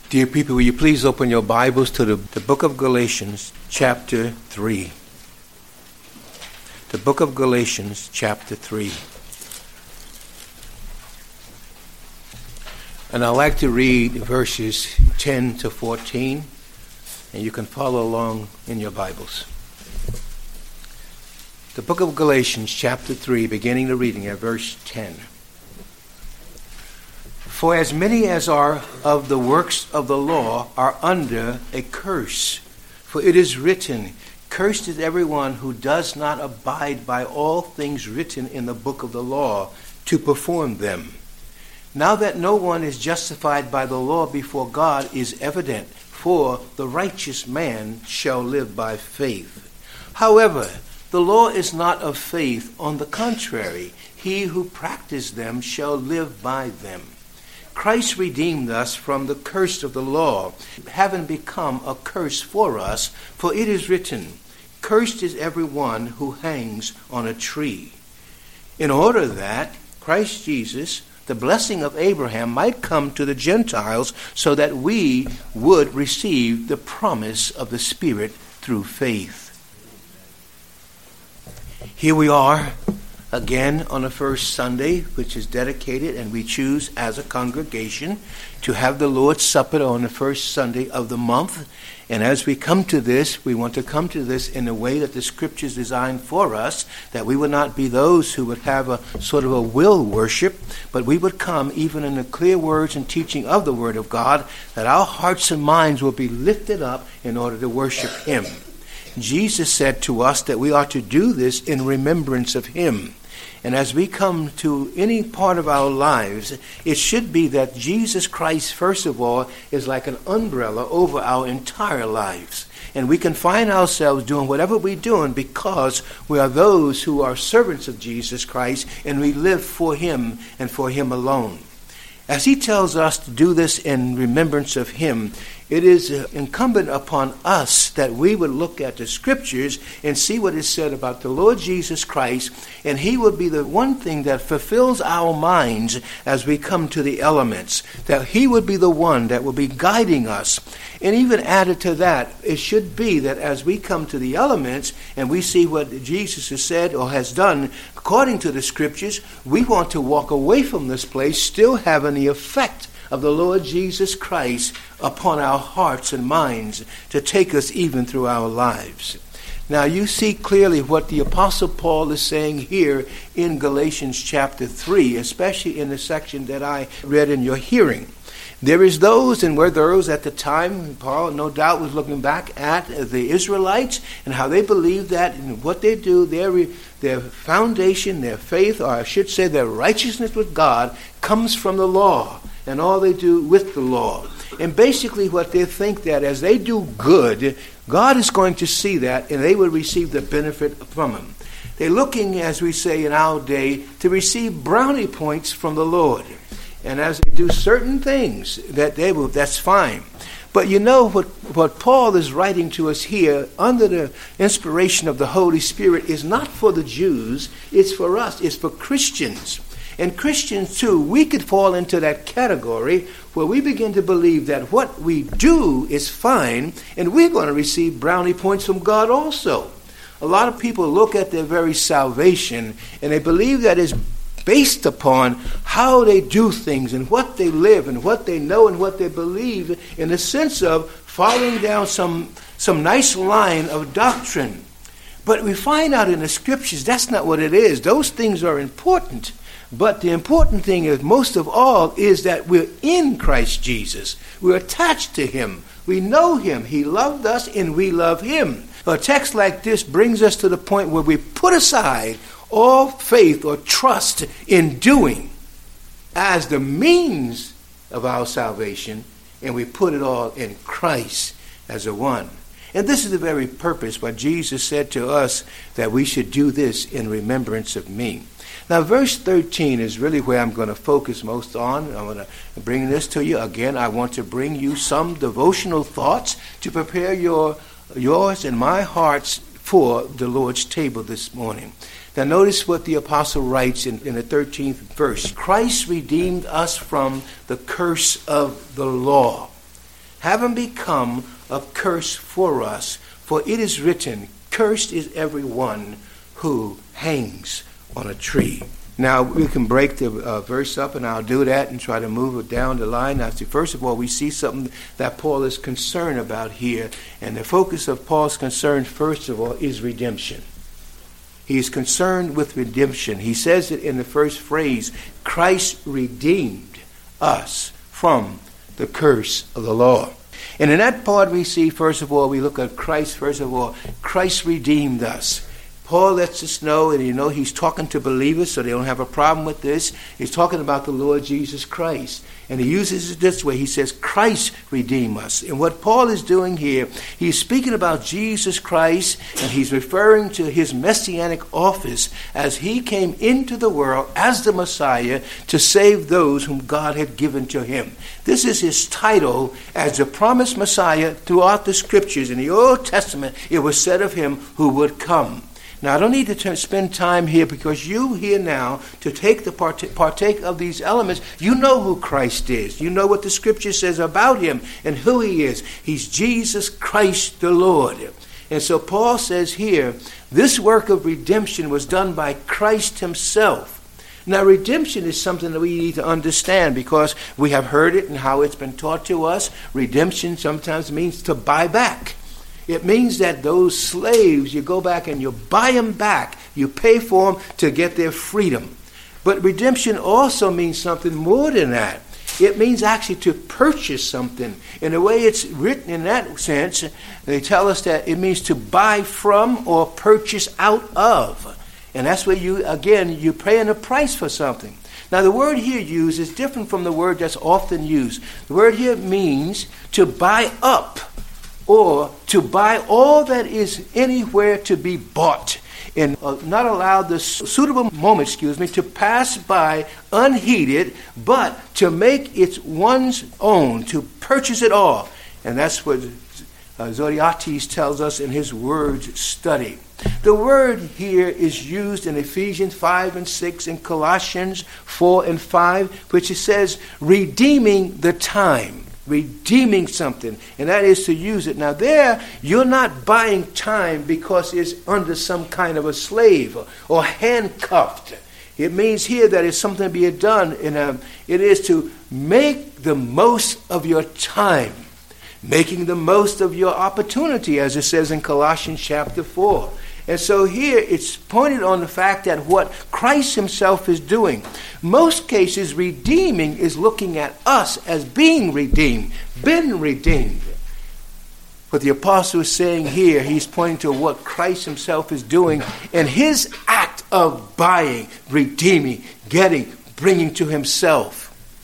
Dear people, will you please open your Bibles to the book of Galatians, chapter 3. The book of Galatians, chapter 3. And I'd like to read verses 10 to 14, and you can follow along in your Bibles. The book of Galatians, chapter 3, beginning the reading at verse 10. For as many as are of the works of the law are under a curse. For it is written, Cursed is everyone who does not abide by all things written in the book of the law to perform them. Now that no one is justified by the law before God is evident, for the righteous man shall live by faith. However, the law is not of faith. On the contrary, he who practices them shall live by them. Christ redeemed us from the curse of the law, having become a curse for us, for it is written, Cursed is everyone who hangs on a tree. In order that Christ Jesus, the blessing of Abraham, might come to the Gentiles, so that we would receive the promise of the Spirit through faith. Here we are again on the first Sunday, which is dedicated, and we choose as a congregation to have the Lord's Supper on the first Sunday of the month. And as we come to this, we want to come to this in a way that the Scriptures designed for us, that we would not be those who would have a sort of a will worship, but we would come even in the clear words and teaching of the Word of God, that our hearts and minds will be lifted up in order to worship Him. Jesus said to us that we ought to do this in remembrance of Him. And as we come to any part of our lives, it should be that Jesus Christ, first of all, is like an umbrella over our entire lives. And we can find ourselves doing whatever we're doing because we are those who are servants of Jesus Christ, and we live for Him and for Him alone. As He tells us to do this in remembrance of Him, it is incumbent upon us that we would look at the Scriptures and see what is said about the Lord Jesus Christ, and He will be the one thing that fulfills our minds as we come to the elements, that He would be the one that will be guiding us. And even added to that, it should be that as we come to the elements and we see what Jesus has said or has done according to the Scriptures, we want to walk away from this place still having the effect of the Lord Jesus Christ upon our hearts and minds to take us even through our lives. Now you see clearly what the Apostle Paul is saying here in Galatians chapter 3, especially in the section that I read in your hearing. There is those, and were those at the time, Paul no doubt was looking back at the Israelites and how they believed that in what they do, their foundation, their faith, or I should say their righteousness with God, comes from the law and all they do with the law. And basically what they think that as they do good, God is going to see that and they will receive the benefit from Him. They're looking, as we say in our day, to receive brownie points from the Lord. And as they do certain things, that's fine. But you know what Paul is writing to us here under the inspiration of the Holy Spirit is not for the Jews, it's for us, it's for Christians. And Christians too, we could fall into that category where we begin to believe that what we do is fine and we're going to receive brownie points from God also. A lot of people look at their very salvation and they believe that it's based upon how they do things and what they live and what they know and what they believe in the sense of following down some nice line of doctrine. But we find out in the Scriptures that's not what it is. Those things are important. But the important thing is, most of all, is that we're in Christ Jesus. We're attached to Him. We know Him. He loved us and we love Him. A text like this brings us to the point where we put aside all faith or trust in doing as the means of our salvation, and we put it all in Christ as a one. And this is the very purpose why Jesus said to us that we should do this in remembrance of me. Now, verse 13 is really where I'm going to focus most on. I'm going to bring this to you. Again, I want to bring you some devotional thoughts to prepare yours and my hearts for the Lord's table this morning. Now notice what the apostle writes in the 13th verse. Christ redeemed us from the curse of the law. having become a curse for us. For it is written, cursed is every one who hangs on a tree. Now, we can break the verse up, and I'll do that and try to move it down the line. Now, first of all, we see something that Paul is concerned about here. And the focus of Paul's concern, first of all, is redemption. He is concerned with redemption. He says it in the first phrase, Christ redeemed us from the curse of the law. And in that part we see, first of all, we look at Christ. First of all, Christ redeemed us. Paul lets us know, and he's talking to believers, so they don't have a problem with this. He's talking about the Lord Jesus Christ. And he uses it this way. He says, Christ redeemed us. And what Paul is doing here, he's speaking about Jesus Christ, and he's referring to his messianic office as he came into the world as the Messiah to save those whom God had given to him. This is his title as the promised Messiah throughout the Scriptures. In the Old Testament, it was said of him who would come. Now, I don't need to spend time here because you here now, to take the partake of these elements, you know who Christ is. You know what the Scripture says about him and who he is. He's Jesus Christ the Lord. And so Paul says here, this work of redemption was done by Christ himself. Now, redemption is something that we need to understand because we have heard it and how it's been taught to us. Redemption sometimes means to buy back. It means that those slaves, you go back and you buy them back. You pay for them to get their freedom. But redemption also means something more than that. It means actually to purchase something. In the way it's written in that sense, they tell us that it means to buy from or purchase out of. And that's where you're paying a price for something. Now, the word here used is different from the word that's often used. The word here means to buy up, or to buy all that is anywhere to be bought, and not allow the suitable moment, to pass by unheeded, but to make it one's own, to purchase it all. And that's what Zodhiates tells us in his word study. The word here is used in Ephesians 5 and 6, in Colossians 4 and 5, which it says, redeeming the time. Redeeming something, and that is to use it. Now there, you're not buying time because it's under some kind of a slave or handcuffed. It means here that it's something to be done, and it is to make the most of your time, making the most of your opportunity, as it says in Colossians chapter 4. And so here it's pointed on the fact that what Christ himself is doing. Most cases, redeeming is looking at us as being redeemed, been redeemed. What the apostle is saying here, he's pointing to what Christ himself is doing in his act of buying, redeeming, getting, bringing to himself.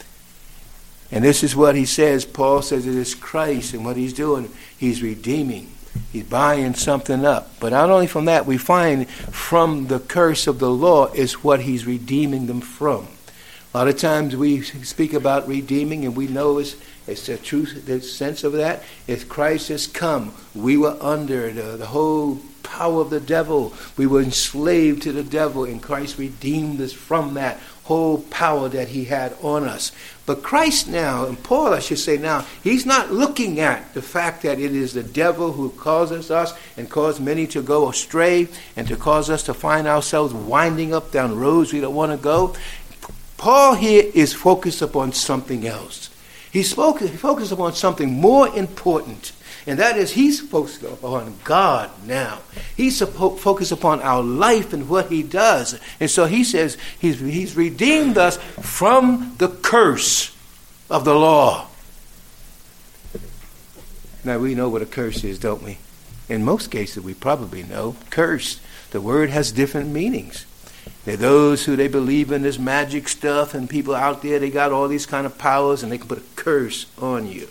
And this is what he says. Paul says it is Christ, and what he's doing, he's redeeming. He's buying something up. But not only from that, we find from the curse of the law is what he's redeeming them from. A lot of times we speak about redeeming, and we know it's the truth, the sense of that. If Christ has come, we were under the whole power of the devil. We were enslaved to the devil, and Christ redeemed us from that whole power that he had on us. But Christ now, and Paul I should say now, he's not looking at the fact that it is the devil who causes us and caused many to go astray and to cause us to find ourselves winding up down roads we don't want to go. Paul here is focused upon something else. He's focused upon something more important. And that is, he's focused upon God now. He's focused upon our life and what he does. And so he says he's redeemed us from the curse of the law. Now, we know what a curse is, don't we? In most cases, we probably know. Curse, the word has different meanings. There are those who they believe in this magic stuff, and people out there, they got all these kind of powers, and they can put a curse on you.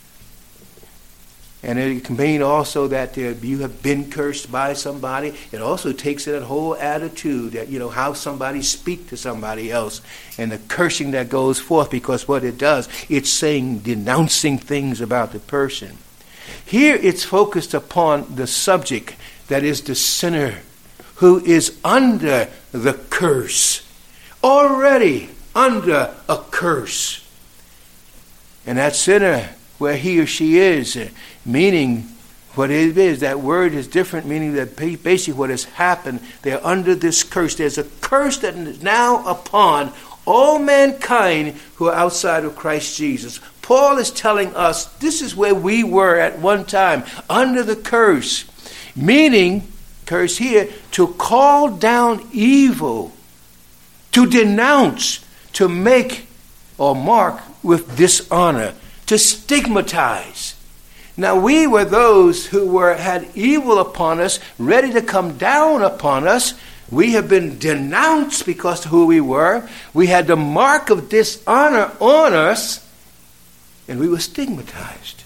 And it can mean also that you have been cursed by somebody. It also takes that whole attitude that, how somebody speak to somebody else and the cursing that goes forth, because what it does, it's saying, denouncing things about the person. Here it's focused upon the subject, that is the sinner who is under the curse, already under a curse. And that sinner where he or she is, meaning what it is. That word is different, meaning that basically what has happened, they're under this curse. There's a curse that is now upon all mankind who are outside of Christ Jesus. Paul is telling us this is where we were at one time, under the curse. Meaning, curse here, to call down evil, to denounce, to make or mark with dishonor, to stigmatize. Now we were those who had evil upon us, ready to come down upon us. We have been denounced because of who we were. We had the mark of dishonor on us, and we were stigmatized.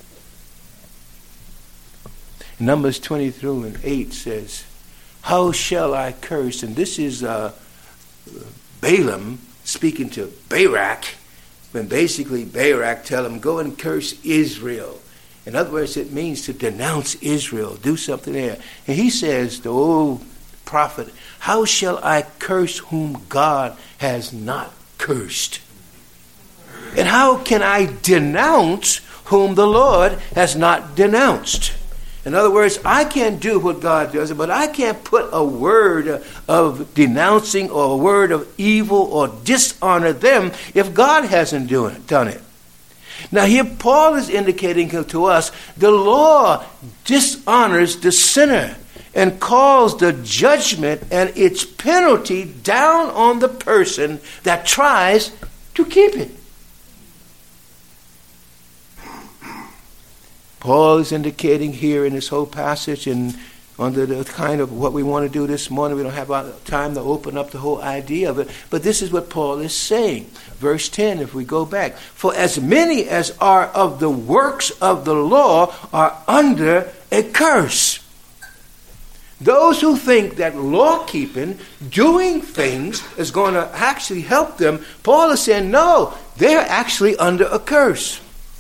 Numbers 23:8 says, how shall I curse? And this is Balaam speaking to Barak, when basically Barak tell him, go and curse Israel. In other words, it means to denounce Israel, do something there. And he says, the old prophet, how shall I curse whom God has not cursed? And how can I denounce whom the Lord has not denounced? In other words, I can't do what God does, but I can't put a word of denouncing or a word of evil or dishonor them if God hasn't done it. Now here Paul is indicating to us the law dishonors the sinner and calls the judgment and its penalty down on the person that tries to keep it. Paul is indicating here in this whole passage, and under the kind of what we want to do this morning, we don't have time to open up the whole idea of it, but this is what Paul is saying. Verse 10, if we go back, for as many as are of the works of the law are under a curse. Those who think that law keeping, doing things, is going to actually help them, Paul is saying, no, they're actually under a curse.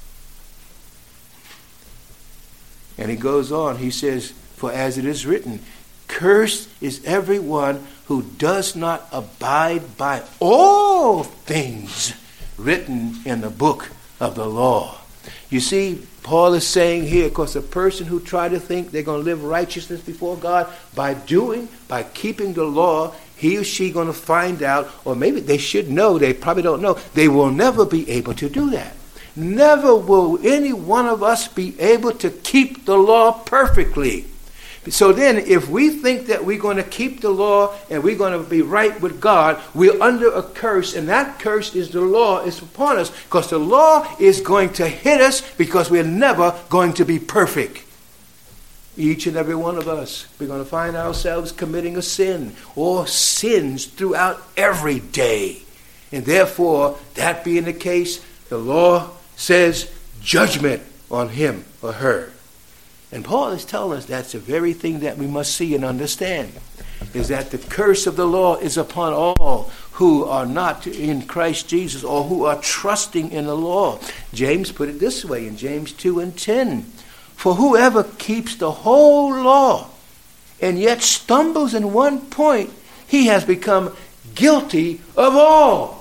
And he goes on, he says, for as it is written, cursed is everyone who does not abide by all things written in the book of the law. You see, Paul is saying here, because a person who try to think they're going to live righteousness before God by keeping the law, he or she going to find out, or maybe they should know, they probably don't know, they will never be able to do that. Never will any one of us be able to keep the law perfectly. So then, if we think that we're going to keep the law and we're going to be right with God, we're under a curse, and that curse is the law is upon us, because the law is going to hit us because we're never going to be perfect. Each and every one of us, we're going to find ourselves committing a sin or sins throughout every day. And therefore, that being the case, the law says judgment on him or her. And Paul is telling us that's the very thing that we must see and understand, is that the curse of the law is upon all who are not in Christ Jesus or who are trusting in the law. James put it this way in James 2:10. For whoever keeps the whole law and yet stumbles in one point, he has become guilty of all.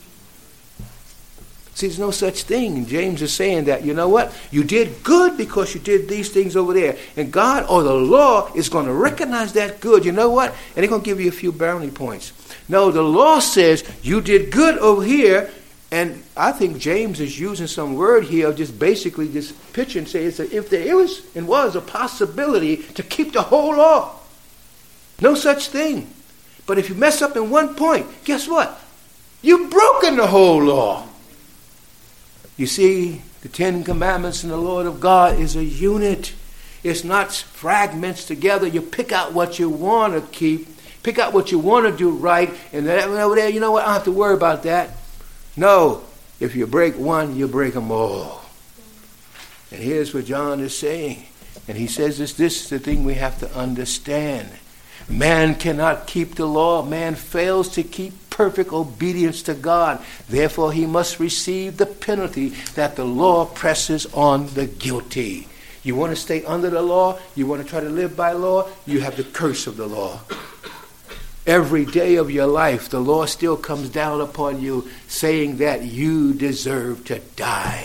See, there's no such thing. James is saying that, you know what? You did good because you did these things over there. And God or the law is going to recognize that good. You know what? And they're going to give you a few brownie points. No, the law says you did good over here. And I think James is using some word here of just basically this picture and saying if there was a possibility to keep the whole law. No such thing. But if you mess up in one point, guess what? You've broken the whole law. You see, the Ten Commandments and the Lord of God is a unit. It's not fragments together. You pick out what you want to keep, pick out what you want to do right, and then over there, you know what, I don't have to worry about that. No, if you break one, you break them all. And here's what John is saying. And he says this is the thing we have to understand. Man cannot keep the law. Man fails to keep perfect obedience to God. Therefore, he must receive the penalty that the law presses on the guilty. You want to stay under the law? You want to try to live by law? You have the curse of the law. Every day of your life, the law still comes down upon you saying that you deserve to die.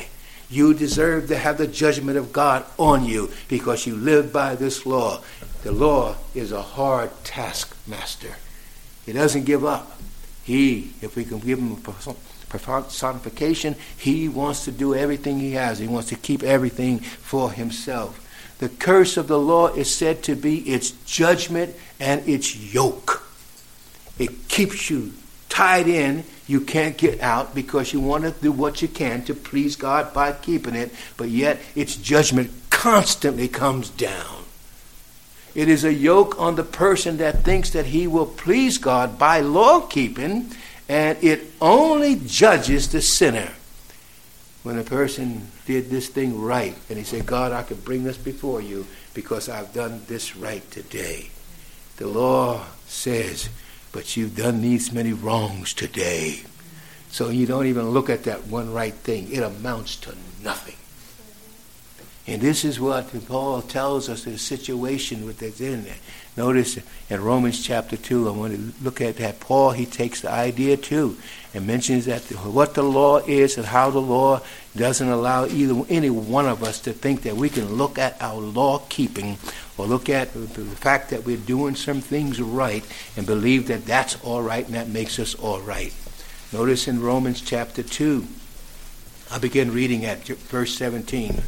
You deserve to have the judgment of God on you because you live by this law. The law is a hard taskmaster. He doesn't give up. If we can give him a personification, he wants to do everything he has. He wants to keep everything for himself. The curse of the law is said to be its judgment and its yoke. It keeps you tied in. You can't get out because you want to do what you can to please God by keeping it, but yet its judgment constantly comes down. It is a yoke on the person that thinks that he will please God by law keeping, and it only judges the sinner. When a person did this thing right, and he said, God, I can bring this before you because I've done this right today. The law says, but you've done these many wrongs today. So you don't even look at that one right thing. It amounts to nothing. And this is what Paul tells us the situation that's in there. Notice in Romans chapter 2, I want to look at that. Paul, he takes the idea too and mentions that what the law is and how the law doesn't allow any one of us to think that we can look at our law keeping or look at the fact that we're doing some things right and believe that that's all right and that makes us all right. Notice in Romans chapter 2, I begin reading at verse 17.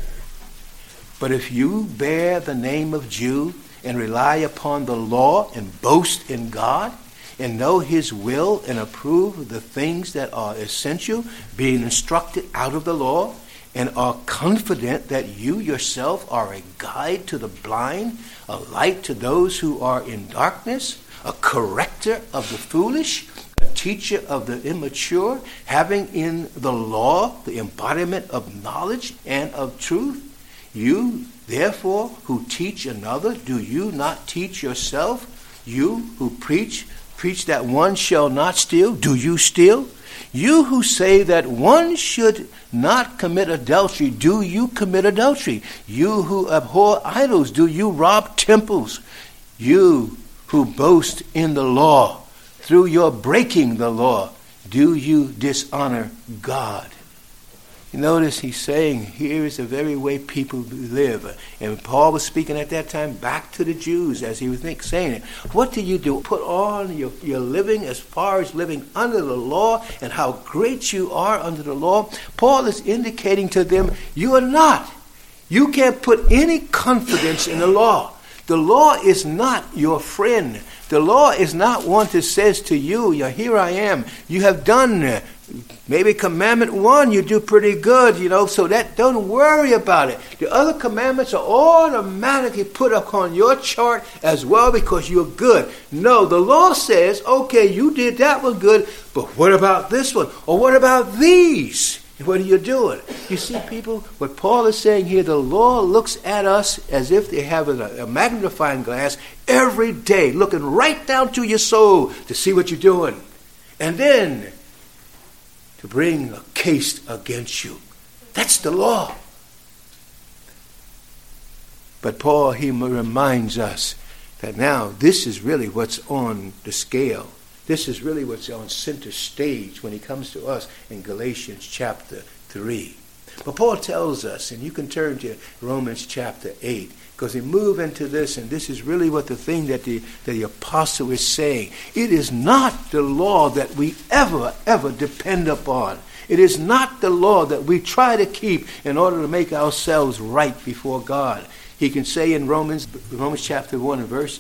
But if you bear the name of Jew and rely upon the law and boast in God and know his will and approve the things that are essential, being instructed out of the law, and are confident that you yourself are a guide to the blind, a light to those who are in darkness, a corrector of the foolish, a teacher of the immature, having in the law the embodiment of knowledge and of truth. You, therefore, who teach another, do you not teach yourself? You who preach that one shall not steal, do you steal? You who say that one should not commit adultery, do you commit adultery? You who abhor idols, do you rob temples? You who boast in the law, through your breaking the law, do you dishonor God? You notice he's saying here is the very way people live. And Paul was speaking at that time back to the Jews as he was saying it. What do? Put on your living as far as living under the law and how great you are under the law. Paul is indicating to them, you are not. You can't put any confidence in the law. The law is not your friend. The law is not one that says to you, here I am. You have done maybe commandment 1, you do pretty good, so that don't worry about it. The other commandments are automatically put up on your chart as well because you're good. No, the law says, okay, you did that one good, but what about this one? Or what about these? What are you doing? You see, people, what Paul is saying here, the law looks at us as if they have a magnifying glass every day, looking right down to your soul to see what you're doing. And then to bring a case against you. That's the law. But Paul, he reminds us that now this is really what's on the scale. This is really what's on center stage when he comes to us in Galatians chapter 3. But Paul tells us, and you can turn to Romans chapter 8, because we move into this, and this is really what the thing that the apostle is saying. It is not the law that we ever depend upon. It is not the law that we try to keep in order to make ourselves right before God. He can say in Romans chapter 1 and verse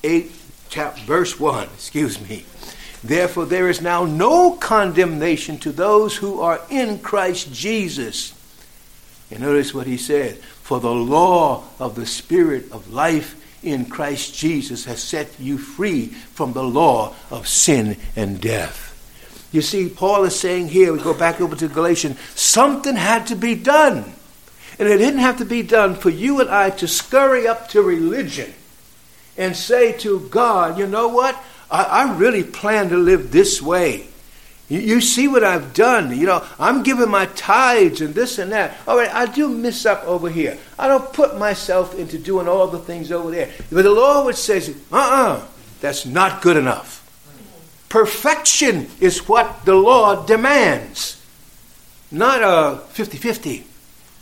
1, Therefore there is now no condemnation to those who are in Christ Jesus. And notice what he said. For the law of the Spirit of life in Christ Jesus has set you free from the law of sin and death. You see, Paul is saying here, we go back over to Galatians, something had to be done. And it didn't have to be done for you and I to scurry up to religion and say to God, you know what? I really plan to live this way. You see what I've done. I'm giving my tithes and this and that. All right, I do miss up over here. I don't put myself into doing all the things over there. But the Lord says, that's not good enough. Perfection is what the law demands. Not a 50-50.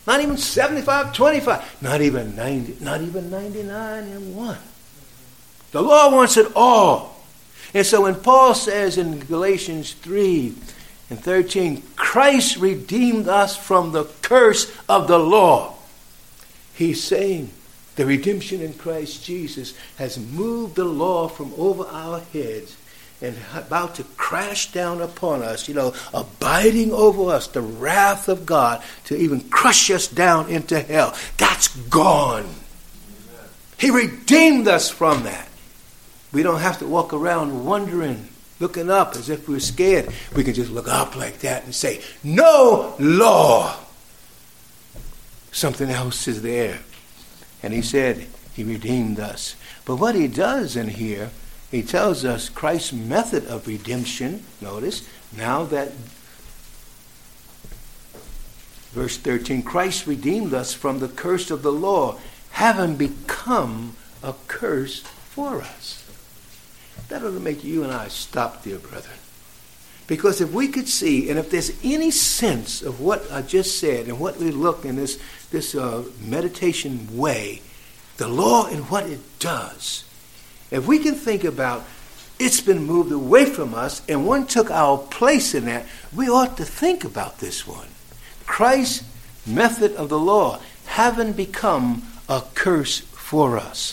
Not even 75-25. Not even 90. Not even 99 and 1. The law wants it all. And so when Paul says in Galatians 3:13, Christ redeemed us from the curse of the law, he's saying the redemption in Christ Jesus has moved the law from over our heads and about to crash down upon us, abiding over us, the wrath of God to even crush us down into hell. That's gone. He redeemed us from that. We don't have to walk around wondering, looking up as if we're scared. We can just look up like that and say, no law. Something else is there. And he said he redeemed us. But what he does in here, he tells us Christ's method of redemption. Notice, now that verse 13, Christ redeemed us from the curse of the law, having become a curse for us. That ought to make you and I stop, dear brethren. Because if we could see, and if there's any sense of what I just said and what we look in this meditation way, the law and what it does, if we can think about it's been moved away from us and one took our place in that, we ought to think about this one. Christ's method of the law having become a curse for us.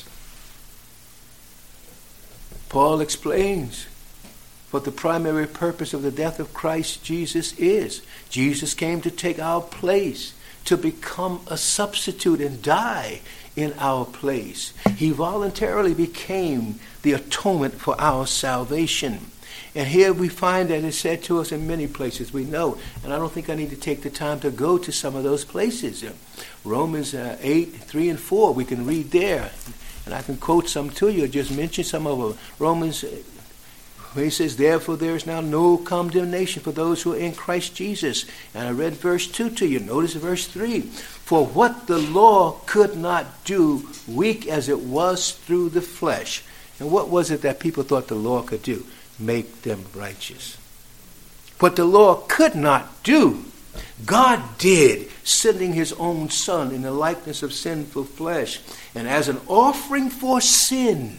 Paul explains what the primary purpose of the death of Christ Jesus is. Jesus came to take our place, to become a substitute and die in our place. He voluntarily became the atonement for our salvation. And here we find that it's said to us in many places. We know, and I don't think I need to take the time to go to some of those places. Romans 8:3-4, we can read there. And I can quote some to you, just mention some of them. Romans, where he says, therefore there is now no condemnation for those who are in Christ Jesus. And I read verse 2 to you. Notice verse 3. For what the law could not do, weak as it was through the flesh. And what was it that people thought the law could do? Make them righteous. What the law could not do, God did, sending his own Son in the likeness of sinful flesh. And as an offering for sin,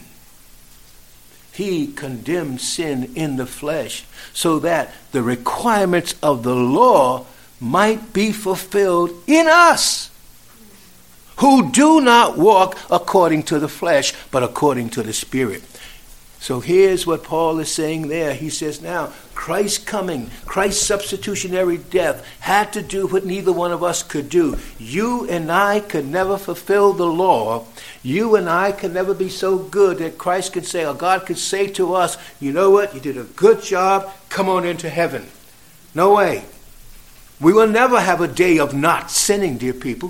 he condemned sin in the flesh so that the requirements of the law might be fulfilled in us, who do not walk according to the flesh, but according to the Spirit. So here's what Paul is saying there. He says now, Christ's coming, Christ's substitutionary death had to do what neither one of us could do. You and I could never fulfill the law. You and I could never be so good that Christ could say, or God could say to us, you know what, you did a good job, come on into heaven. No way. We will never have a day of not sinning, dear people.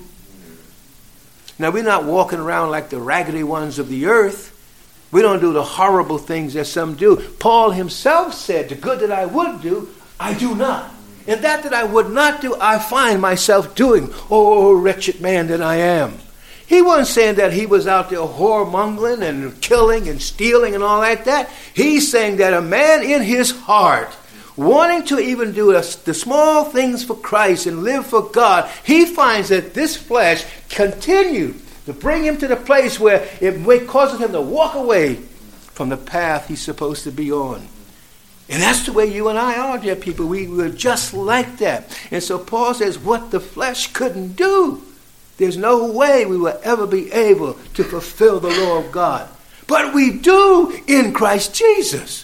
Now, we're not walking around like the raggedy ones of the earth. We don't do the horrible things that some do. Paul himself said, the good that I would do, I do not. And that I would not do, I find myself doing. Oh, wretched man that I am. He wasn't saying that he was out there whoremongering and killing and stealing and all like that. He's saying that a man in his heart, wanting to even do the small things for Christ and live for God, he finds that this flesh continued to bring him to the place where it causes him to walk away from the path he's supposed to be on. And that's the way you and I are, dear people. We're just like that. And so Paul says, what the flesh couldn't do, there's no way we will ever be able to fulfill the law of God. But we do in Christ Jesus.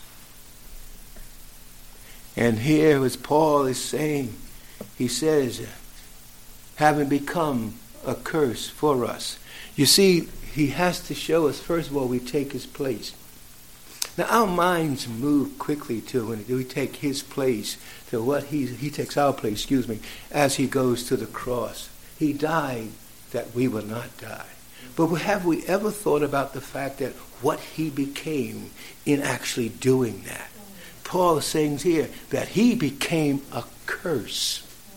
And here, as Paul is saying, he says, having become a curse for us. You see, he has to show us, first of all, we take his place. Now, our minds move quickly to when we take his place, to what he takes our place, as he goes to the cross. He died that we will not die. But have we ever thought about the fact that what he became in actually doing that? Paul is saying here that he became a curse.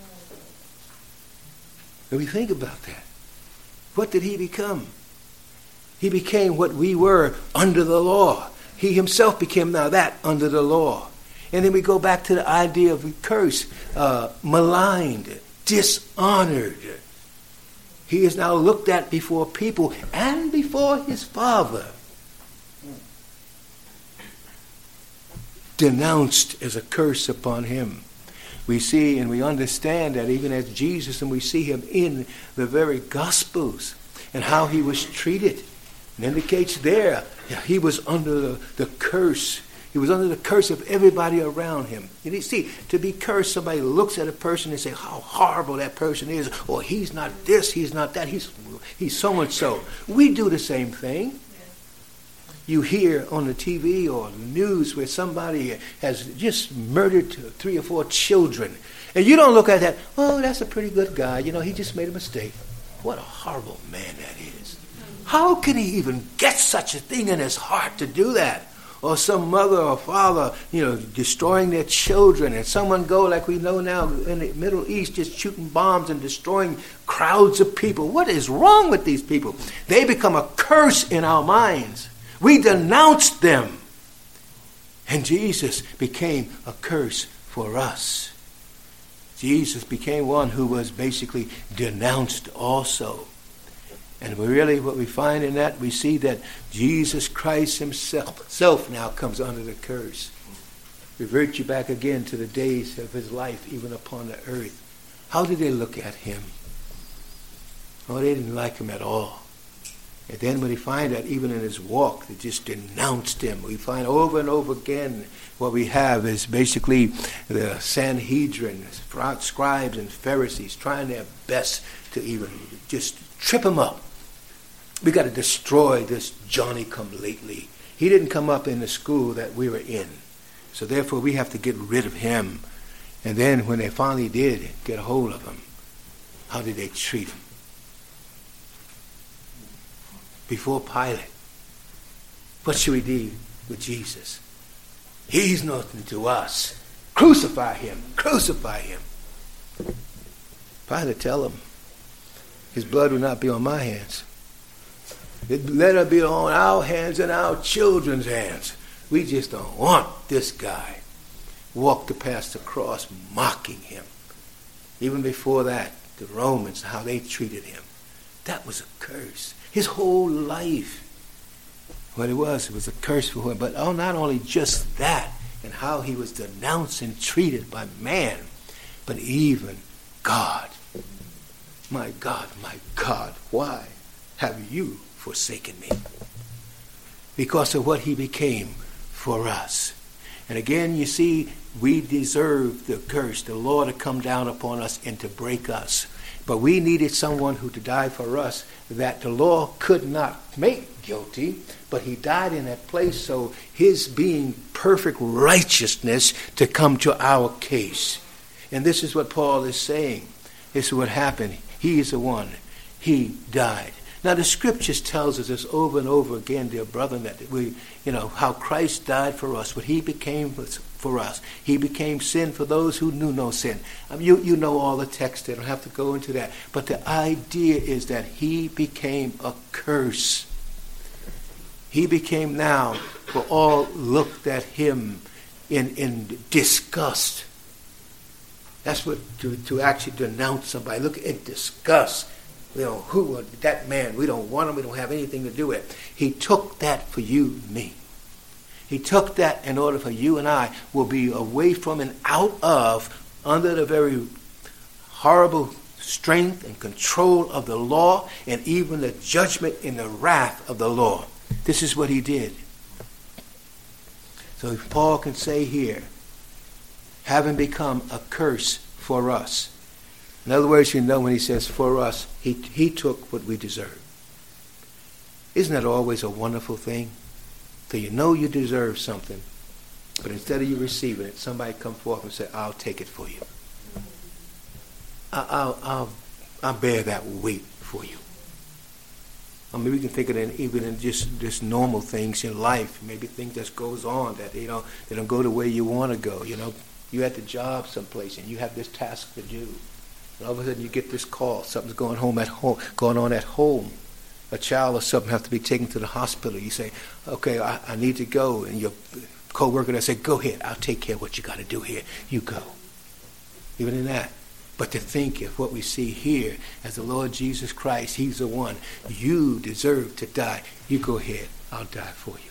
And we think about that. What did he become? He became what we were under the law. He himself became now that under the law. And then we go back to the idea of curse, maligned, dishonored. He is now looked at before people and before his Father. Denounced as a curse upon him. We see and we understand that even as Jesus, and we see him in the very Gospels and how he was treated. It indicates there he was under the curse. He was under the curse of everybody around him. And you see, to be cursed, somebody looks at a person and say how horrible that person is, or he's not this, he's not that, he's so and so. We do the same thing. You hear on the TV or the news where somebody has just murdered 3 or 4 children. And you don't look at that, oh, that's a pretty good guy. He just made a mistake. What a horrible man that is. How can he even get such a thing in his heart to do that? Or some mother or father, destroying their children. And someone go, like we know now in the Middle East, just shooting bombs and destroying crowds of people. What is wrong with these people? They become a curse in our minds. We denounced them. And Jesus became a curse for us. Jesus became one who was basically denounced also. And really what we find in that, we see that Jesus Christ himself now comes under the curse. Revert you back again to the days of his life, even upon the earth. How did they look at him? Oh, they didn't like him at all. And then when we find that even in his walk, they just denounced him. We find over and over again what we have is basically the Sanhedrin, scribes and Pharisees, trying their best to even just trip him up. We got to destroy this Johnny-come-lately. He didn't come up in the school that we were in. So therefore we have to get rid of him. And then when they finally did get a hold of him, how did they treat him? Before Pilate, what should we do with Jesus? He's nothing to us. Crucify him. Crucify him. Pilate tell him, his blood will not be on my hands. Let it be on our hands and our children's hands. We just don't want this guy walked past the cross mocking him. Even before that, the Romans, how they treated him. That was a curse. His whole life. What it was a curse for him. But not only just that, and how he was denounced and treated by man, but even God. My God, why have you forsaken me? Because of what he became for us. And again, you see, we deserve the curse, the law to come down upon us and to break us. But we needed someone who to die for us that the law could not make guilty, but he died in that place so his being perfect righteousness to come to our case. And this is what Paul is saying. This is what happened. He is the one. He died. Now the scriptures tells us this over and over again, dear brother, that we, how Christ died for us, what he became for us. He became sin for those who knew no sin. You know all the text. I don't have to go into that. But the idea is that he became a curse. He became now, for all looked at him in disgust. That's what, to actually denounce somebody. Look in disgust. Who that man? We don't want him. We don't have anything to do with. He took that for you and me. He took that in order for you and I will be away from and out of, under the very horrible strength and control of the law and even the judgment and the wrath of the law. This is what he did. So if Paul can say here, having become a curse for us. In other words, when he says for us, he took what we deserve. Isn't that always a wonderful thing? So you deserve something, but instead of you receiving it, somebody come forth and say, I'll take it for you. I'll bear that weight for you. I mean, we can think of it even in just normal things in life, maybe things that goes on that, they don't go the way you want to go. You at the job someplace and you have this task to do. And all of a sudden you get this call, something's going on at home. A child or something has to be taken to the hospital. You say, okay, I need to go. And your co-worker will say, go ahead, I'll take care of what you got to do here. You go. Even in that, But to think of what we see here as the Lord Jesus Christ, he's the one. You deserve to die. You go ahead. I'll die for you.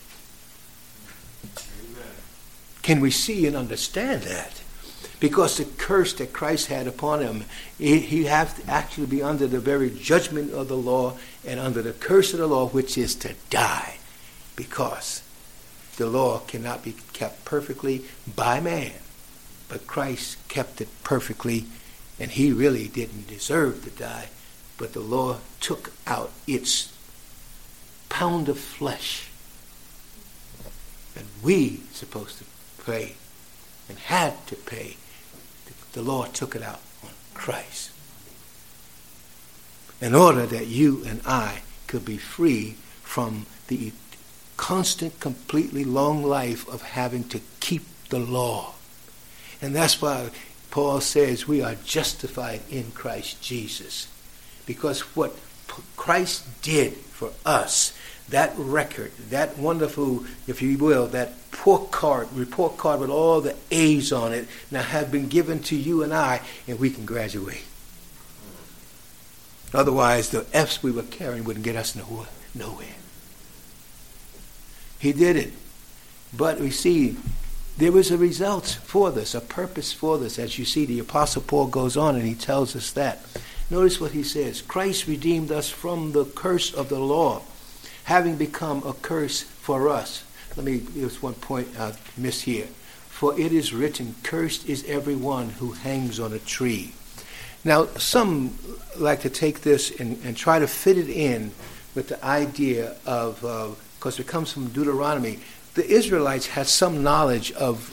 Amen. Can we see and understand that? Because the curse that Christ had upon him, he has to actually be under the very judgment of the law and under the curse of the law, which is to die. Because the law cannot be kept perfectly by man. But Christ kept it perfectly, and he really didn't deserve to die. But the law took out its pound of flesh. And we supposed to pay and had to pay. The law took it out on Christ. In order that you and I could be free from the constant, completely long life of having to keep the law. And that's why Paul says we are justified in Christ Jesus. Because what Christ did for us, that record, that wonderful, if you will, that report card with all the A's on it, now have been given to you and I, and we can graduate. Otherwise, the F's we were carrying wouldn't get us nowhere. He did it. But we see there was a result for this, a purpose for this. As you see, the Apostle Paul goes on and he tells us that. Notice what he says. Christ redeemed us from the curse of the law, having become a curse for us. There's one point I miss here. For it is written, cursed is everyone who hangs on a tree. Now, some like to take this and try to fit it in with the idea of, because it comes from Deuteronomy, the Israelites had some knowledge of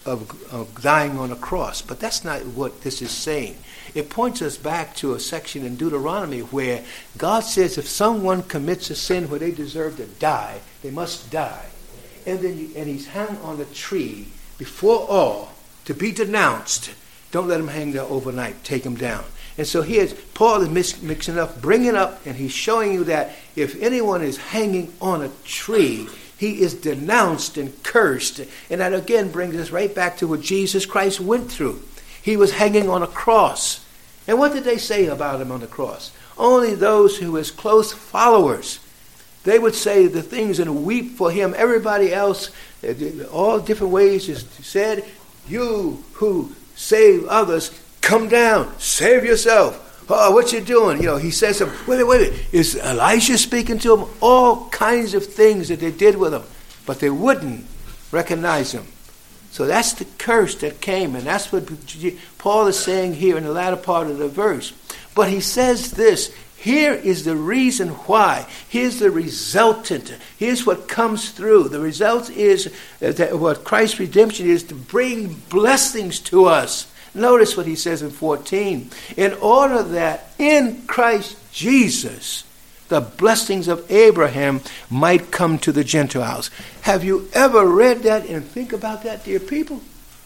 dying on a cross, but that's not what this is saying. It points us back to a section in Deuteronomy where God says if someone commits a sin where they deserve to die, they must die. And he's hung on a tree before all to be denounced. Don't let him hang there overnight. Take him down. And so here's Paul is mixing up, bringing up, and he's showing you that if anyone is hanging on a tree, he is denounced and cursed. And that again brings us right back to what Jesus Christ went through. He was hanging on a cross. And what did they say about him on the cross? Only those who were his close followers. They would say the things and weep for him. Everybody else, all different ways, is said, you who save others, come down, save yourself. Oh, what you doing? He says, wait. Is Elijah speaking to him? All kinds of things that they did with him. But they wouldn't recognize him. So that's the curse that came. And that's what Paul is saying here in the latter part of the verse. But he says this. Here is the reason why. Here's the resultant. Here's what comes through. The result is that what Christ's redemption is to bring blessings to us. Notice what he says in 14. In order that in Christ Jesus, the blessings of Abraham might come to the Gentiles. Have you ever read that and think about that, dear people?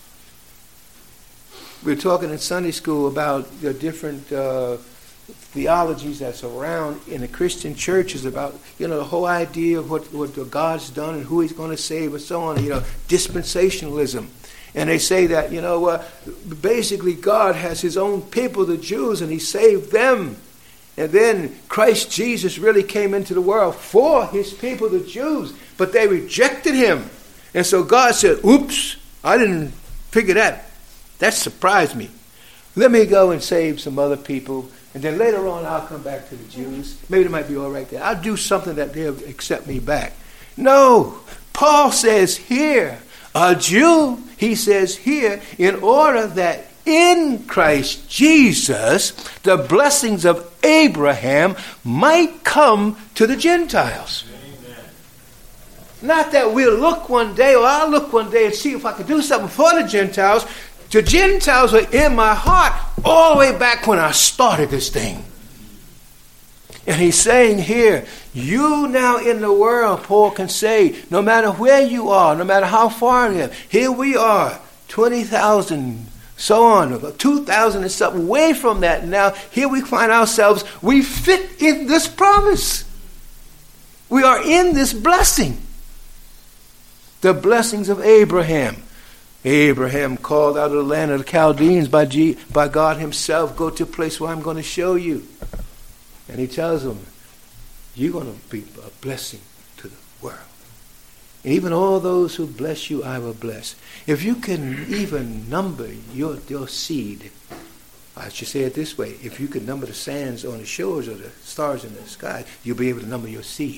We're talking in Sunday school about the different theologies that's around in the Christian churches about, the whole idea of what God's done and who he's going to save and so on, dispensationalism. And they say that, basically God has his own people, the Jews, and he saved them. And then Christ Jesus really came into the world for his people, the Jews, but they rejected him. And so God said, oops, I didn't figure that. That surprised me. Let me go and save some other people. And then later on, I'll come back to the Jews. Maybe it might be all right there. I'll do something that they'll accept me back. No. Paul says here, a Jew, he says here, in order that in Christ Jesus, the blessings of Abraham might come to the Gentiles. Amen. Not that we'll look one day, or I'll look one day and see if I can do something for the Gentiles. The Gentiles are in my heart all the way back when I started this thing. And he's saying here, you now in the world, Paul can say, no matter where you are, no matter how far you are, here we are, 20,000, so on, 2,000 and something, away from that. Now, here we find ourselves, we fit in this promise. We are in this blessing. The blessings of Abraham. Abraham called out of the land of the Chaldeans by God himself, go to a place where I'm going to show you. And he tells them, you're going to be a blessing to the world. And even all those who bless you, I will bless. If you can even number your seed, I should say it this way, if you can number the sands on the shores or the stars in the sky, you'll be able to number your seed.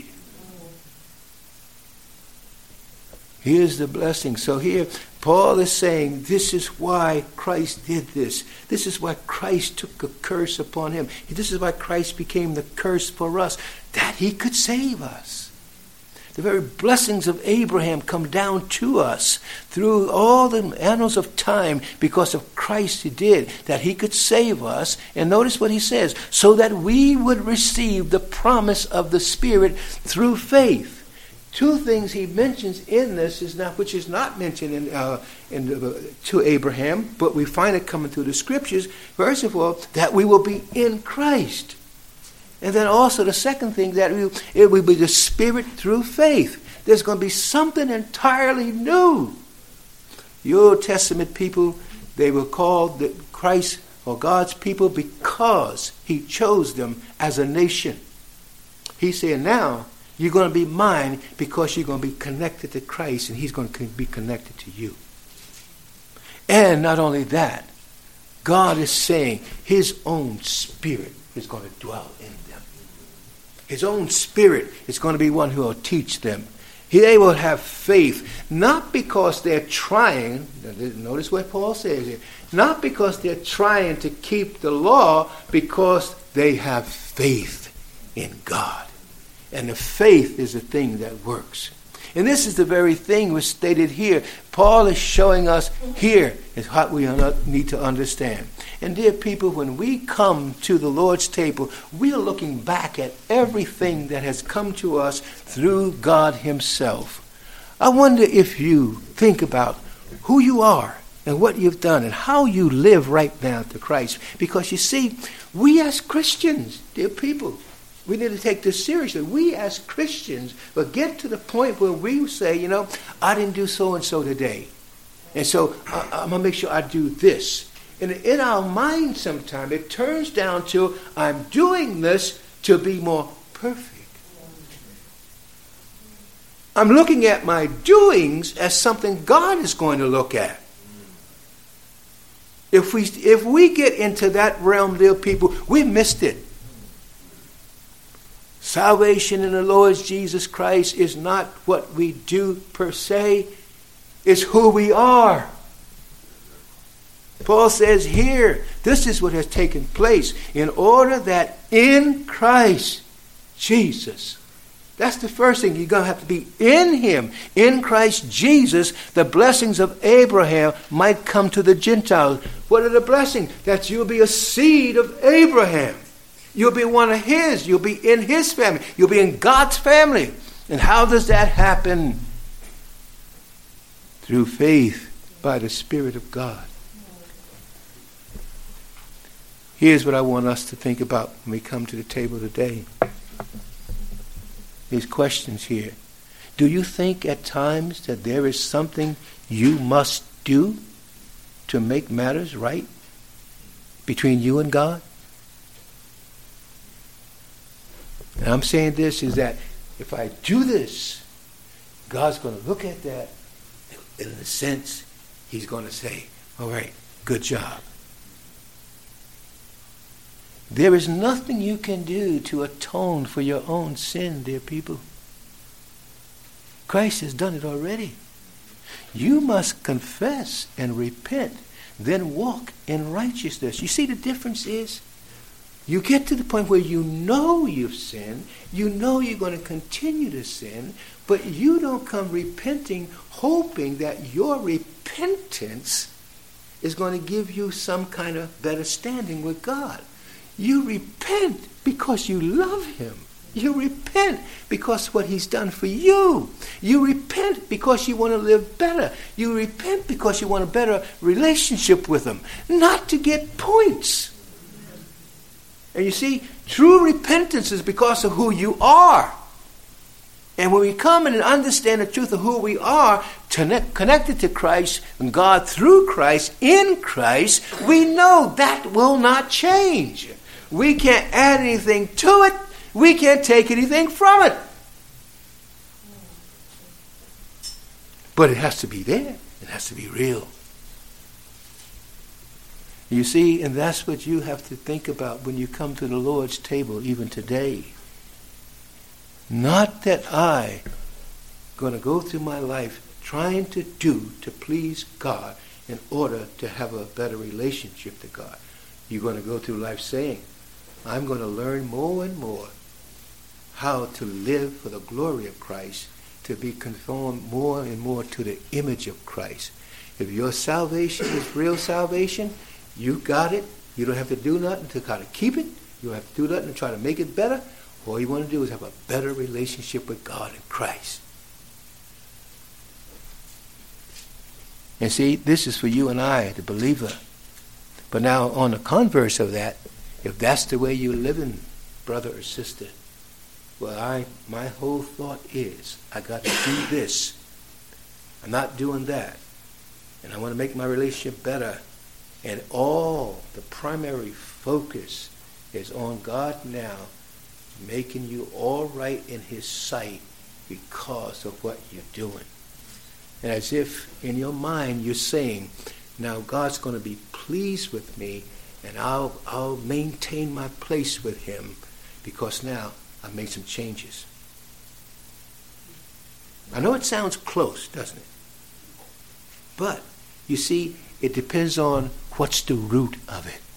Here's the blessing. So here, Paul is saying, this is why Christ did this. This is why Christ took a curse upon him. This is why Christ became the curse for us, that he could save us. The very blessings of Abraham come down to us through all the annals of time because of Christ he did, that he could save us. And notice what he says, so that we would receive the promise of the Spirit through faith. Two things he mentions in this which is not mentioned to Abraham, but we find it coming through the scriptures. First of all, that we will be in Christ. And then also the second thing, that it will be the Spirit through faith. There's going to be something entirely new. The Old Testament people, they were called Christ or God's people because he chose them as a nation. He's saying now, you're going to be mine because you're going to be connected to Christ and he's going to be connected to you. And not only that, God is saying his own Spirit is going to dwell in them. His own Spirit is going to be one who will teach them. They will have faith, not because they're trying, notice what Paul says here, not because they're trying to keep the law, because they have faith in God. And the faith is the thing that works. And this is the very thing was stated here. Paul is showing us here is what we need to understand. And dear people, when we come to the Lord's table, we are looking back at everything that has come to us through God himself. I wonder if you think about who you are and what you've done and how you live right now to Christ. Because you see, we as Christians, dear people, we need to take this seriously. We as Christians will get to the point where we say, I didn't do so-and-so today. And so I'm going to make sure I do this. And in our mind sometimes it turns down to, I'm doing this to be more perfect. I'm looking at my doings as something God is going to look at. If we get into that realm, dear people, we missed it. Salvation in the Lord Jesus Christ is not what we do per se. It's who we are. Paul says here, this is what has taken place in order that in Christ Jesus, that's the first thing. You're going to have to be in him. In Christ Jesus, the blessings of Abraham might come to the Gentiles. What are the blessings? That you'll be a seed of Abraham. You'll be one of his. You'll be in his family. You'll be in God's family. And how does that happen? Through faith by the Spirit of God. Here's what I want us to think about when we come to the table today. These questions here. Do you think at times that there is something you must do to make matters right between you and God? And I'm saying this is that if I do this, God's going to look at that. In a sense, he's going to say, all right, good job. There is nothing you can do to atone for your own sin, dear people. Christ has done it already. You must confess and repent, then walk in righteousness. You see the difference is? You get to the point where you know you've sinned, you know you're going to continue to sin, but you don't come repenting, hoping that your repentance is going to give you some kind of better standing with God. You repent because you love him. You repent because of what he's done for you. You repent because you want to live better. You repent because you want a better relationship with him, not to get points. And you see, true repentance is because of who you are. And when we come and understand the truth of who we are, connected to Christ, and God through Christ, in Christ, we know that will not change. We can't add anything to it. We can't take anything from it. But it has to be there. It has to be real. You see, and that's what you have to think about when you come to the Lord's table, even today. Not that I'm going to go through my life trying to do to please God in order to have a better relationship to God. You're going to go through life saying, I'm going to learn more and more how to live for the glory of Christ, to be conformed more and more to the image of Christ. If your salvation is real salvation, you got it. You don't have to do nothing to try to keep it. You don't have to do nothing to try to make it better. All you want to do is have a better relationship with God and Christ. And see, this is for you and I, the believer. But now, on the converse of that, if that's the way you're living, brother or sister, well, my whole thought is, I got to do this. I'm not doing that. And I want to make my relationship better. And all the primary focus is on God now, making you all right in his sight because of what you're doing. And as if in your mind you're saying, now God's going to be pleased with me, and I'll maintain my place with him because now I've made some changes. I know it sounds close, doesn't it? But, you see, it depends on what's the root of it.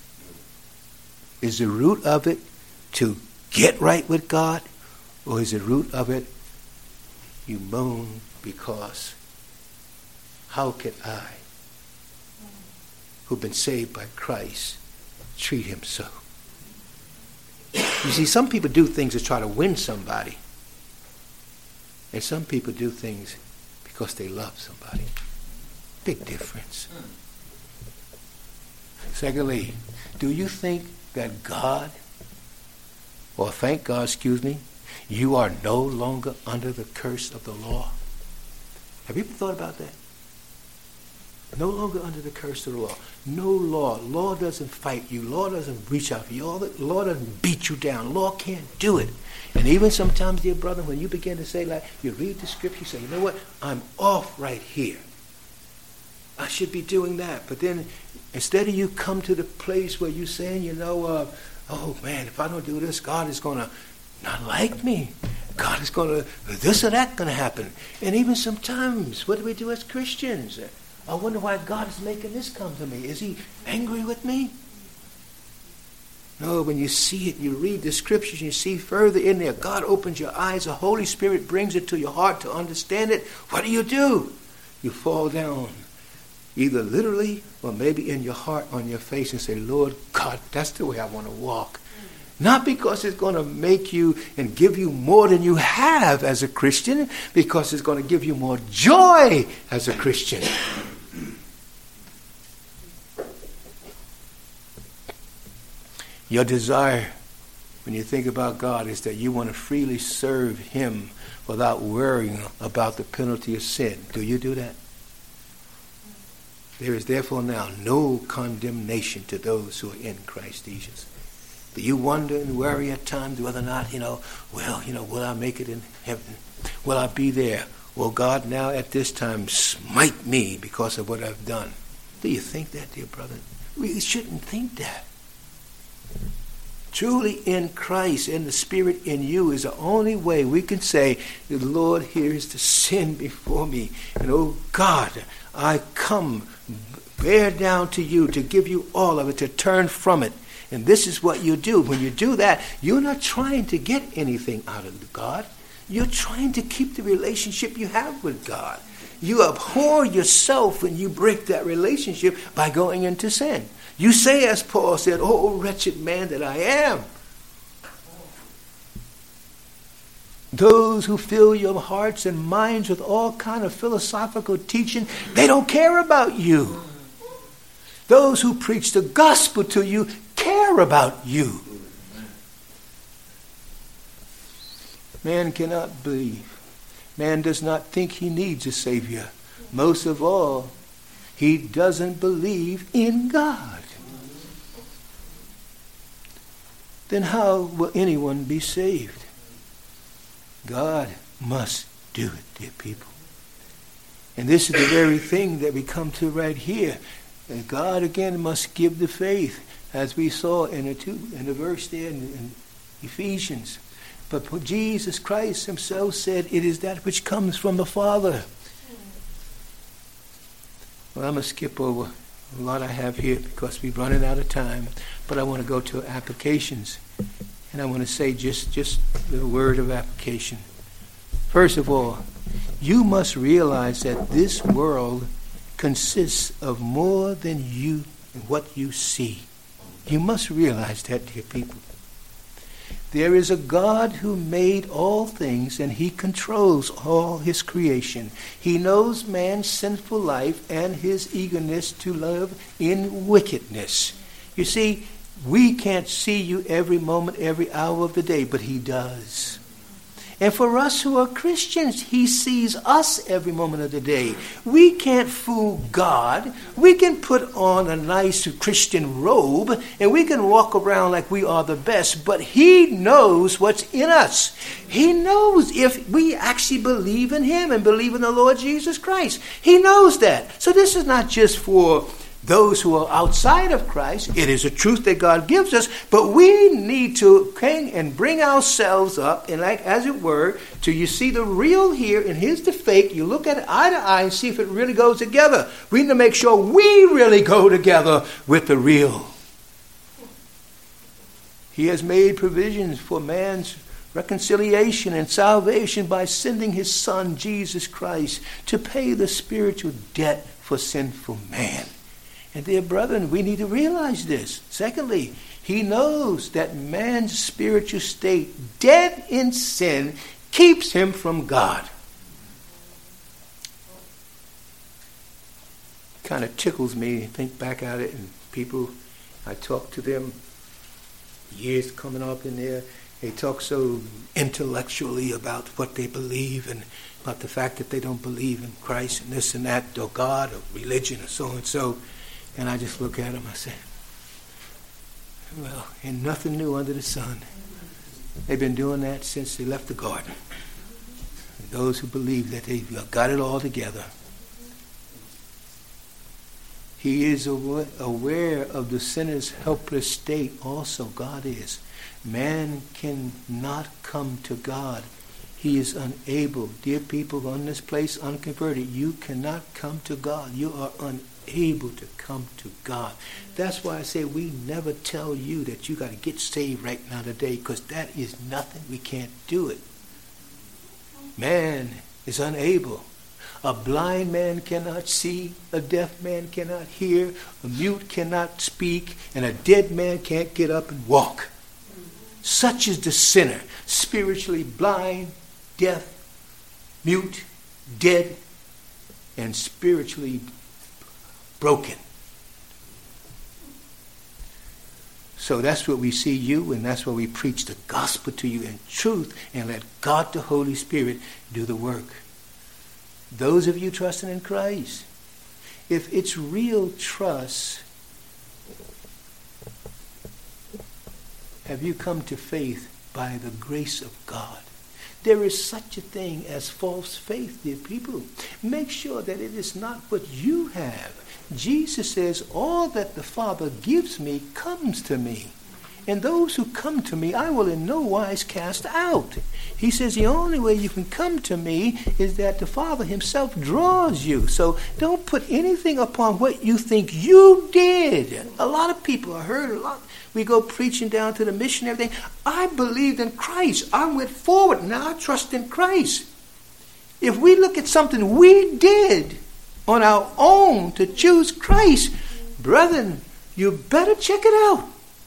Is the root of it to get right with God? Or is the root of it you moan because how can I, who've been saved by Christ, treat him so? You see, some people do things to try to win somebody. And some people do things because they love somebody. Big difference. Secondly, do you think that God, or thank God, you are no longer under the curse of the law? Have you ever thought about that? No longer under the curse of the law. No law. Law doesn't fight you. Law doesn't reach out for you. Law doesn't beat you down. Law can't do it. And even sometimes, dear brother, when you begin to say, like, you read the scripture, you say, you know what? I'm off right here. I should be doing that. But then instead of you come to the place where you're saying, oh man, if I don't do this, God is going to not like me. God is going to, this or that going to happen. And even sometimes, what do we do as Christians? I wonder why God is making this come to me. Is he angry with me? No, when you see it, you read the scriptures, you see further in there, God opens your eyes, the Holy Spirit brings it to your heart to understand it. What do? You fall down, either literally or maybe in your heart, on your face, and say, Lord God, that's the way I want to walk. Not because it's going to make you and give you more than you have as a Christian, because it's going to give you more joy as a Christian. Your desire, when you think about God, is that you want to freely serve him without worrying about the penalty of sin. Do you do that? There is therefore now no condemnation to those who are in Christ Jesus. Do you wonder and worry at times whether or not, will I make it in heaven? Will I be there? Will God now at this time smite me because of what I've done? Do you think that, dear brother? We shouldn't think that. Truly in Christ, and the Spirit in you, is the only way we can say, the Lord, here's the sin before me. And oh God, I come bear down to you to give you all of it, to turn from it. And this is what you do. When you do that, you're not trying to get anything out of God. You're trying to keep the relationship you have with God. You abhor yourself when you break that relationship by going into sin. You say, as Paul said, oh, wretched man that I am. Those who fill your hearts and minds with all kind of philosophical teaching, they don't care about you. Those who preach the gospel to you care about you. Man cannot believe. Man does not think he needs a Savior. Most of all, he doesn't believe in God. Then how will anyone be saved? God must do it, dear people. And this is the very thing that we come to right here. And God again must give the faith, as we saw in the verse there in Ephesians. But Jesus Christ himself said, it is that which comes from the Father. Well, I'm going to skip over a lot I have here because we're running out of time. But I want to go to applications. And I want to say just the word of application. First of all, you must realize that this world consists of more than what you see. You must realize that, dear people. There is a God who made all things, and he controls all his creation. He knows man's sinful life and his eagerness to live in wickedness. You see, we can't see you every moment, every hour of the day, but he does. And for us who are Christians, he sees us every moment of the day. We can't fool God. We can put on a nice Christian robe and we can walk around like we are the best, but he knows what's in us. He knows if we actually believe in him and believe in the Lord Jesus Christ. He knows that. So this is not just for those who are outside of Christ. It is a truth that God gives us, but we need to hang and bring ourselves up, and like as it were, till you see the real here and here's the fake. You look at it eye to eye and see if it really goes together. We need to make sure we really go together with the real. He has made provisions for man's reconciliation and salvation by sending his Son, Jesus Christ, to pay the spiritual debt for sinful man. And dear brethren, we need to realize this. Secondly, he knows that man's spiritual state, dead in sin, keeps him from God. Kind of tickles me to think back at it, and people, I talk to them, years coming up in there, they talk so intellectually about what they believe and about the fact that they don't believe in Christ and this and that, or God, or religion, or so and so. And I just look at them, I say, well, ain't nothing new under the sun. They've been doing that since they left the garden. And those who believe that they've got it all together. He is aware of the sinner's helpless state also. God is. Man cannot come to God. He is unable. Dear people on this place, unconverted, you cannot come to God. You are unable to come to God. That's why I say we never tell you that you got to get saved right now today, because that is nothing. We can't do it. Man is unable. A blind man cannot see, a deaf man cannot hear, a mute cannot speak, and a dead man can't get up and walk. Such is the sinner, spiritually blind, deaf, mute, dead, and spiritually broken. So that's what we see you, and that's why we preach the gospel to you in truth, and let God the Holy Spirit do the work. Those of you trusting in Christ, if it's real trust, have you come to faith by the grace of God? There is such a thing as false faith, dear people. Make sure that it is not what you have. Jesus says, all that the Father gives me comes to me. And those who come to me, I will in no wise cast out. He says the only way you can come to me is that the Father himself draws you. So don't put anything upon what you think you did. A lot of people, I heard a lot. We go preaching down to the mission and everything. I believed in Christ. I went forward. Now I trust in Christ. If we look at something we did on our own to choose Christ, brethren, you better check it out.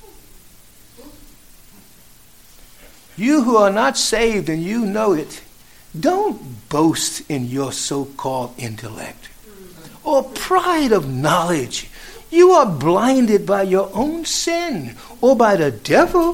You who are not saved and you know it, don't boast in your so-called intellect or pride of knowledge. You are blinded by your own sin or by the devil.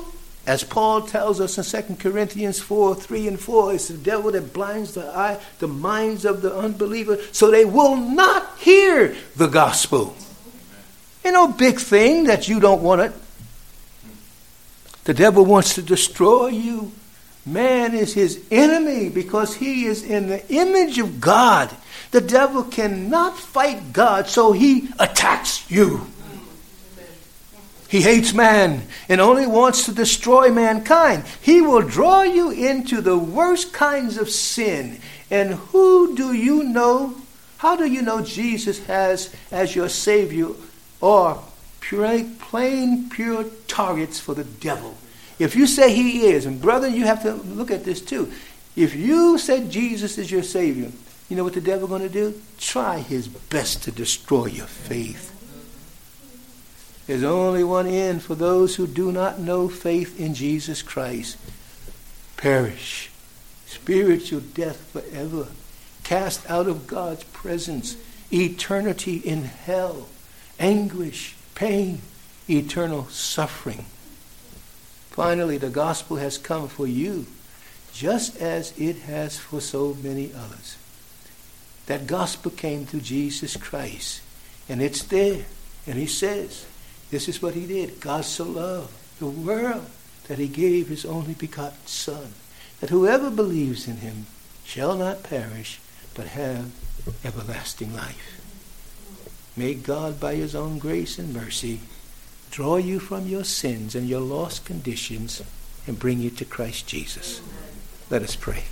As Paul tells us in 2 Corinthians 4:3-4, it's the devil that blinds the minds of the unbeliever so they will not hear the gospel. Ain't no big thing that you don't want it. The devil wants to destroy you. Man is his enemy because he is in the image of God. The devil cannot fight God, so he attacks you. He hates man and only wants to destroy mankind. He will draw you into the worst kinds of sin. And who do you know? How do you know Jesus has as your Savior or plain, pure targets for the devil? If you say he is, and brother, you have to look at this too. If you say Jesus is your Savior, you know what the devil going to do? Try his best to destroy your faith. There's only one end for those who do not know faith in Jesus Christ. Perish. Spiritual death forever. Cast out of God's presence. Eternity in hell. Anguish, pain, eternal suffering. Finally, the gospel has come for you, just as it has for so many others. That gospel came through Jesus Christ. And it's there. And he says, this is what he did. God so loved the world that he gave his only begotten Son, that whoever believes in him shall not perish, but have everlasting life. May God, by his own grace and mercy, draw you from your sins and your lost conditions and bring you to Christ Jesus. Let us pray.